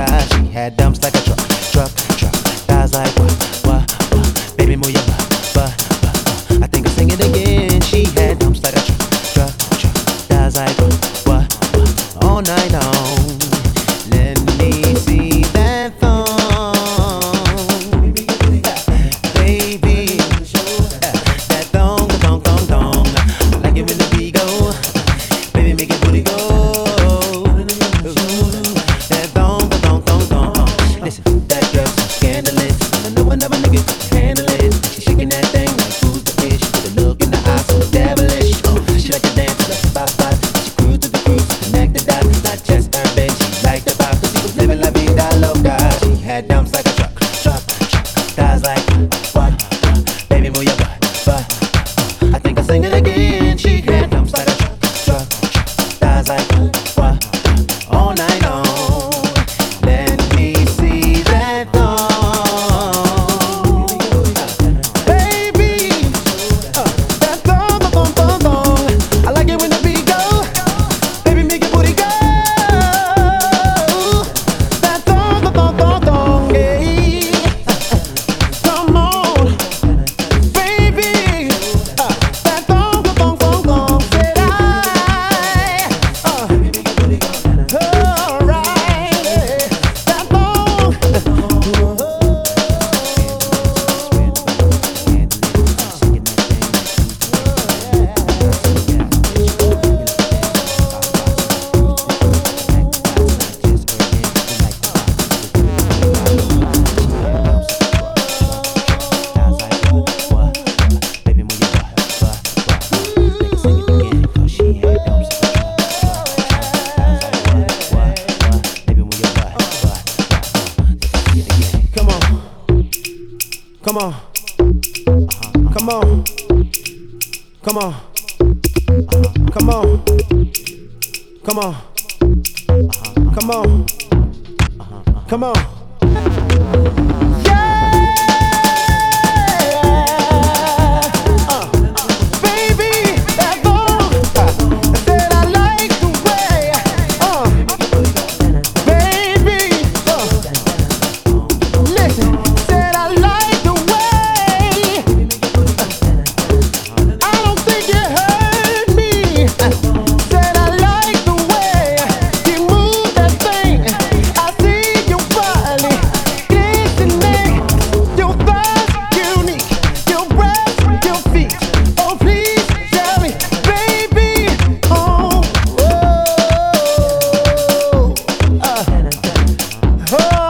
God, she had dumps like a truck. Guys like what? Baby, move your butt. I think I'll sing it again. She had dumps like a truck. Guys like what? All night long. Let me see that thong, baby. That thong. I like it when the beat go. Baby, make it booty go. That thong. Listen, that girl's so scandalous. I know another nigga can handle it. She shaking that thing like who's the fish? With a look in the eyes so devilish. She like to dance to the spot. She cruise to the cruise, connect the dots. Not just urban, she like the vibe 'cause she was living la vida loca. She had dumps like a truck. Guys like what? Baby, move your butt. I think I'll sing it again. She had dumps like a truck. Guys like what? All night long. Let me see that thong, baby. That thong. I like it when the beat go. Baby, make your booty go. That thong, yeah. Come on, baby. That thong, said I. Alright, that thong. Come on. Come on. Come on. Come on. Come on. Come on. Come on. Oh!